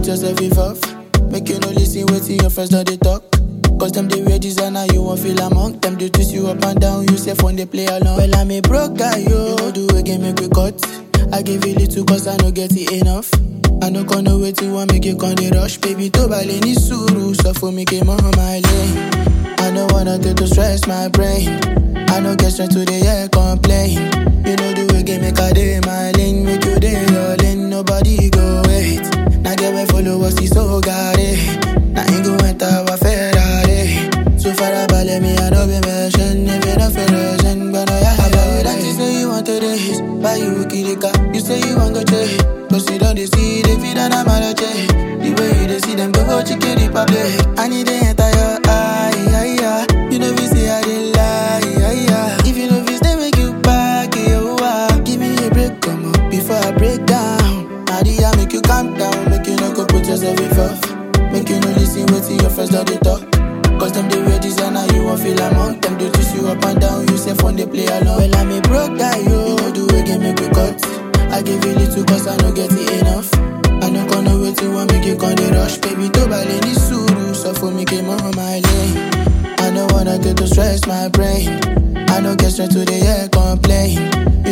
put yourself involved. Make you no listen, waiting your friends not they talk. Cause them they wear designer, you won't feel among them. They twist you up and down, you say when they play along. Well, I'm a broke guy, yo. You know do again, make we cut. I give you little cause I no get it enough. I no gonna wait till I make you come the rush. Baby, to bale ni suru, so for me came on my lane. I don't wanna take to stress my brain. I no get straight to the air, complain. You know the way game make a day my lane. Make you day your lane, nobody go wait. Now get way followers, see so got it. Now ain't go enter our Ferrari. So far about me, I know be mention. If you don't feel urgent, but I have about that you say you want to this. Buy you a kitty car, you say you want to check. But you don't see the feed and I'm out of check. The way you see them go chicken republic. I need the entire eye. You know we say I didn't lie. If you know this, they make you back. Give me a break, come on, before I break down. Nadia, make you calm down. Make you no go put yourself in first. Make you no listen, wait till your friends not they talk. Cause them they wear designer, you won't feel among them. They twist you up and down, you say when they play along. Well, I'm a broke guy, yo. You know do again, make we cut. I give you little cause I no get it enough. I no gonna wait till I make you come the rush. Baby, to bale ni suru, so for me came on my lane. I don't wanna take to stress my brain. I no get straight to the air, complain.